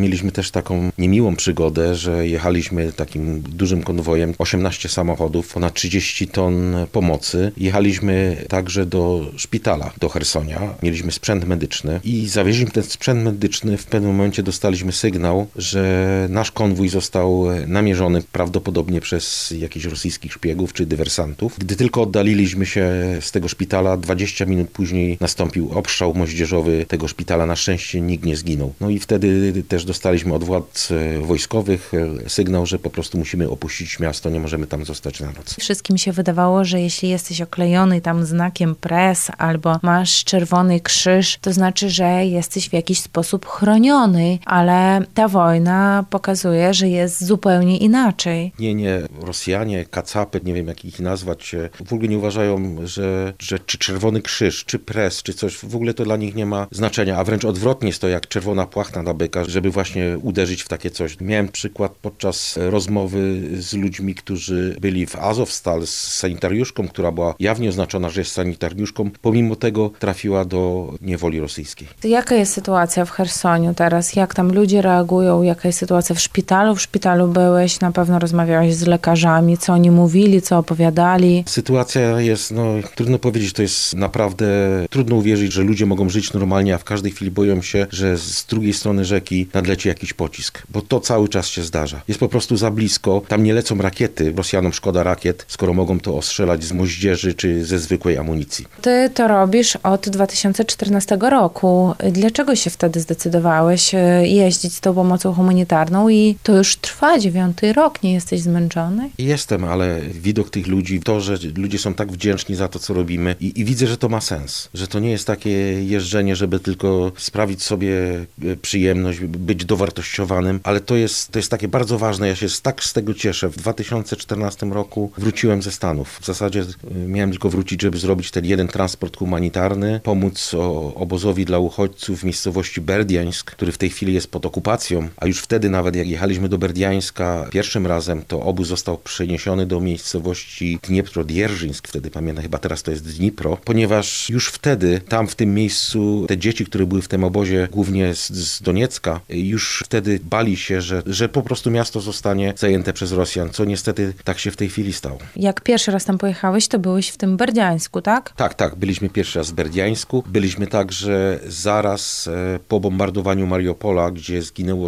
mieliśmy też taką niemiłą przygodę, że jechaliśmy takim dużym konwojem, 18 samochodów, ponad 30 ton pomocy. Jechaliśmy także do szpitala, do Chersonia. Mieliśmy sprzęt medyczny i zawieźliśmy ten sprzęt medyczny. W pewnym momencie dostaliśmy sygnał, że nasz konwój został namierzony prawdopodobnie przez jakichś rosyjskich szpiegów czy dywersantów. Gdy tylko oddaliliśmy się z tego szpitala, 20 minut później nastąpił obstrzał moździerzowy tego szpitala. Na szczęście nikt nie zginął. No i wtedy też dostaliśmy od władz wojskowych sygnał, że po prostu musimy opuścić miasto, nie możemy tam zostać na noc. Wszystkim się wydawało, że jeśli jesteś oklejony tam znakiem press albo masz czerwony krzyż, to znaczy, że jesteś w jakiś sposób chroniony, ale ta wojna pokazuje, że jest zupełnie inaczej. Nie. Rosjanie, kacapy, nie wiem jak ich nazwać, w ogóle nie uważają, że czy czerwony krzyż, czy press, czy coś, w ogóle to dla nich nie ma znaczenia, a wręcz odwrotnie jest to jak czerwona płachta na byka, żeby właśnie uderzyć w takie coś. Miałem przykład podczas rozmowy z ludźmi, którzy byli w Azovstal z sanitariuszką, która była jawnie oznaczona, że jest sanitariuszką, pomimo tego trafiła do niewoli rosyjskiej. Jaka jest sytuacja w Chersoniu teraz? Jak tam ludzie reagują? Jaka jest sytuacja w szpitalu? W szpitalu byłeś, na pewno rozmawiałeś z lekarzami, co oni mówili, co opowiadali? Sytuacja jest, trudno powiedzieć, to jest naprawdę trudno uwierzyć, że ludzie mogą żyć normalnie, a w każdej chwili boją się, że z drugiej strony rzeki nadleci jakiś pocisk, bo to cały czas się zdarza. Jest po prostu za blisko, tam nie lecą rakiety, Rosjanom szkoda rakiet, skoro mogą to ostrzelać z moździerzy czy ze zwykłej amunicji. Ty to robisz od 2014 roku. Dlaczego się wtedy zdecydowałeś jeździć z tą pomocą humanitarną i to już trwa 9. rok, nie jesteś zmęczony? Jestem, ale widok tych ludzi, to, że ludzie są tak wdzięczni za to, co robimy i widzę, że to ma sens, że to nie jest takie jeżdżenie, żeby tylko sprawić sobie przyjemność, być dowartościowanym, ale to jest takie bardzo ważne. Ja się tak z tego cieszę. W 2014 roku wróciłem ze Stanów. W zasadzie miałem tylko wrócić, żeby zrobić ten jeden transport humanitarny, pomóc obozowi dla uchodźców w miejscowości Berdiańsk, który w tej chwili jest pod okupacją, a już wtedy nawet jak jechaliśmy do Berdiańska pierwszym razem, to obóz został przeniesiony do miejscowości Dniepro-Dzierżyńsk, wtedy pamiętam, chyba teraz to jest Dnipro, ponieważ już wtedy tam w tym miejscu te dzieci, które były w tym obozie, głównie z Doniecka, już wtedy bali się, że po prostu miasto zostanie zajęte przez Rosjan, co niestety tak się w tej chwili stało. Jak pierwszy raz tam pojechałeś, to byłeś w tym Berdiańsku, tak? Tak. Byliśmy pierwszy raz w Berdiańsku. Byliśmy także zaraz po bombardowaniu Mariupola, gdzie zginęło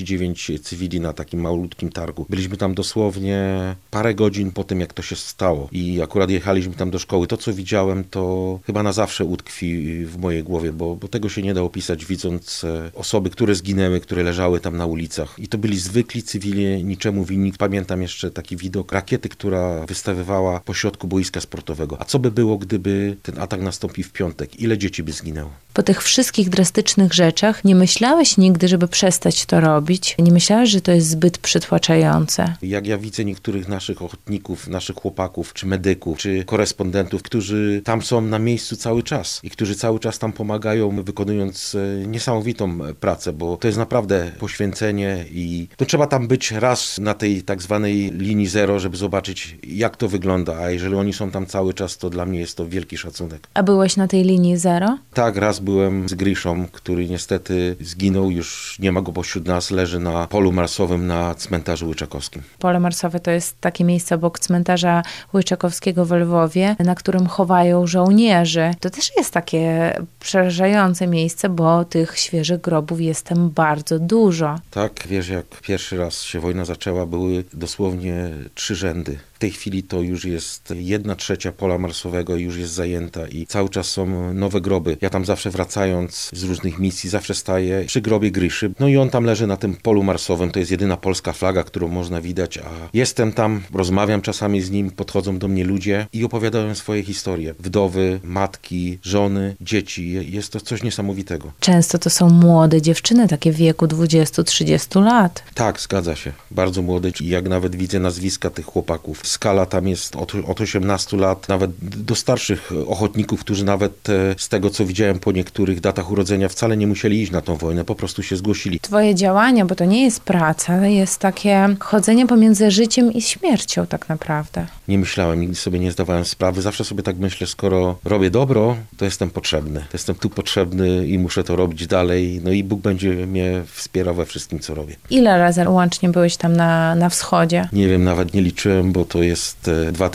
39 cywili na takim malutkim targu. Byliśmy tam dosłownie parę godzin po tym, jak to się stało. I akurat jechaliśmy tam do szkoły. To, co widziałem, to chyba na zawsze utkwi w mojej głowie, bo tego się nie da opisać, widząc osoby, które zginęły, które leżały tam na ulicach. I to byli zwykli cywile, niczemu winni. Pamiętam jeszcze taki widok rakiety, która wystawywała pośrodku boiska sportowego. A co by było, gdyby ten atak nastąpił w piątek? Ile dzieci by zginęło? Po tych wszystkich drastycznych rzeczach nie myślałeś nigdy, żeby przestać to robić? Nie myślałeś, że to jest zbyt przytłaczające? Jak ja widzę niektórych naszych ochotników, naszych chłopaków, czy medyków, czy korespondentów, którzy tam są na miejscu cały czas i którzy cały czas tam pomagają, wykonując niesamowitą pracę, bo to jest naprawdę poświęcenie i to trzeba tam być raz na tej tak zwanej linii zero, żeby zobaczyć, jak to wygląda, a jeżeli oni są tam cały czas, to dla mnie jest to wielki szacunek. A byłeś na tej linii zero? Tak, raz byłem z Griszą, który niestety zginął, już nie ma go pośród nas, leży na polu marsowym na cmentarzu Łyczakowskim. Pole marsowe to jest takie miejsce obok cmentarza Łyczakowskiego w Lwowie, na którym chowają żołnierzy. To też jest takie przerażające miejsce, bo tych świeżych grobów jest tam bardzo dużo. Tak, wiesz, jak pierwszy raz się wojna zaczęła, były dosłownie 3 rzędy. W tej chwili to już jest 1/3 pola marsowego już jest zajęta i cały czas są nowe groby. Ja tam zawsze wracając z różnych misji, zawsze staję przy grobie Griszy. No i on tam leży na tym polu marsowym. To jest jedyna polska flaga, którą można widać, a jestem tam, rozmawiam czasami z nim, podchodzą do mnie ludzie i opowiadają swoje historie. Wdowy, matki, żony, dzieci. Jest to coś niesamowitego. Często to są młode dziewczyny, takie w wieku 20-30 lat. Tak, zgadza się. Bardzo młode. I jak nawet widzę nazwiska tych chłopaków. Skala tam jest od 18 lat, nawet do starszych ochotników, którzy nawet z tego, co widziałem po niektórych datach urodzenia, wcale nie musieli iść na tą wojnę, po prostu się zgłosili. Twoje działania, bo to nie jest praca, jest takie chodzenie pomiędzy życiem i śmiercią tak naprawdę. Nie myślałem, nigdy sobie nie zdawałem sprawy. Zawsze sobie tak myślę, skoro robię dobro, to jestem potrzebny. Jestem tu potrzebny i muszę to robić dalej. No i Bóg będzie mnie mnie wspierał we wszystkim, co robię. Ile razy łącznie byłeś tam na wschodzie? Nie wiem, nawet nie liczyłem, bo to jest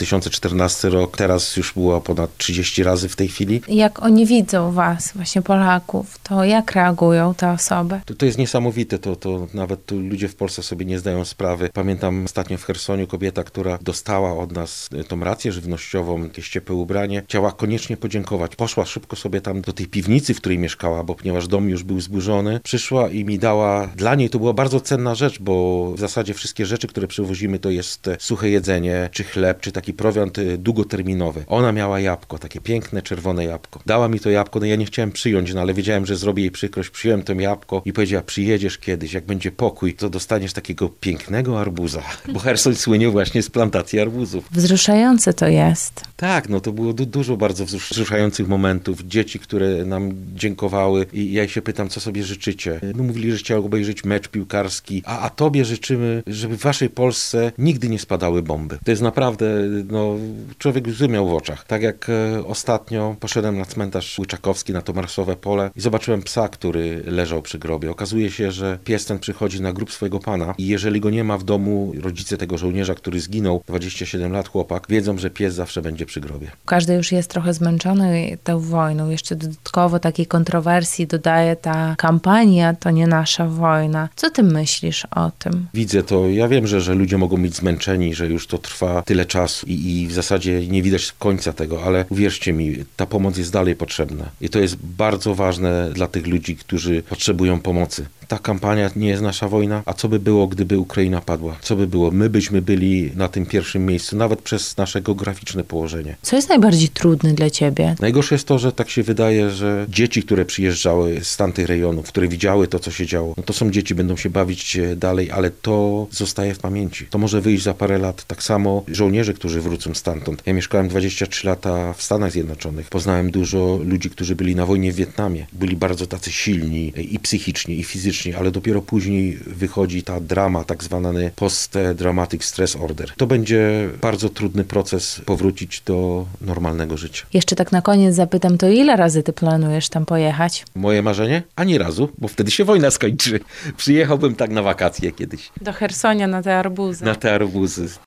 2014 rok. Teraz już było ponad 30 razy w tej chwili. Jak oni widzą was, właśnie Polaków, to jak reagują te osoby? To jest niesamowite, to nawet tu ludzie w Polsce sobie nie zdają sprawy. Pamiętam ostatnio w Chersoniu kobieta, która dostała od nas tą rację żywnościową, jakieś ciepłe ubranie, chciała koniecznie podziękować. Poszła szybko sobie tam do tej piwnicy, w której mieszkała, bo ponieważ dom już był zburzony, przyszła i mi dała, dla niej to była bardzo cenna rzecz, bo w zasadzie wszystkie rzeczy, które przywozimy, to jest suche jedzenie, czy chleb, czy taki prowiant długoterminowy. Ona miała jabłko, takie piękne, czerwone jabłko. Dała mi to jabłko, no ja nie chciałem przyjąć, no ale wiedziałem, że zrobię jej przykrość. Przyjąłem to jabłko i powiedziała, przyjedziesz kiedyś, jak będzie pokój, to dostaniesz takiego pięknego arbuza. Bo Cherson słynie właśnie z plantacji arbuzów. Wzruszające to jest. Tak, no to było dużo bardzo wzruszających momentów. Dzieci, które nam dziękowały i ja się pytam, co sobie życzycie. No mówili, że chciały obejrzeć mecz piłkarski, a tobie życzymy, żeby w waszej Polsce nigdy nie spadały bomby. To jest naprawdę, no, człowiek łzy miał w oczach. Tak jak ostatnio poszedłem na cmentarz Łyczakowski, na to marsowe pole i zobaczyłem psa, który leżał przy grobie. Okazuje się, że pies ten przychodzi na grób swojego pana i jeżeli go nie ma w domu, rodzice tego żołnierza, który zginął, 27 lat chłopak, wiedzą, że pies zawsze będzie przy grobie. Każdy już jest trochę zmęczony tą wojną. Jeszcze dodatkowo takiej kontrowersji dodaje ta kampania, to nie nasza wojna. Co ty myślisz o tym? Widzę to. Ja wiem, że ludzie mogą być zmęczeni, że już to trwa tyle czasu i w zasadzie nie widać końca tego, ale uwierzcie mi, ta pomoc jest dalej potrzebna. I to jest bardzo ważne dla tych ludzi, którzy potrzebują pomocy. Ta kampania nie jest nasza wojna, a co by było, gdyby Ukraina padła? Co by było? My byśmy byli na tym pierwszym miejscu, nawet przez nasze geograficzne położenie. Co jest najbardziej trudne dla ciebie? Najgorsze jest to, że tak się wydaje, że dzieci, które przyjeżdżały z tamtych rejonów, które widziały to, co się działo, no to są dzieci, będą się bawić dalej, ale to zostaje w pamięci. To może wyjść za parę lat. Tak samo żołnierze, którzy wrócą stamtąd. Ja mieszkałem 23 lata w Stanach Zjednoczonych. Poznałem dużo ludzi, którzy byli na wojnie w Wietnamie. Byli bardzo tacy silni i psychicznie, i fizycznie, ale dopiero później wychodzi ta drama, tak zwany post-traumatic stress order. To będzie bardzo trudny proces powrócić do normalnego życia. Jeszcze tak na koniec zapytam, to ile razy ty planujesz tam pojechać? Moje marzenie? Ani razu, bo wtedy się wojna skończy. Przyjechałbym tak na wakacje kiedyś. Do Chersonia na te arbuzy. Na te arbuzy.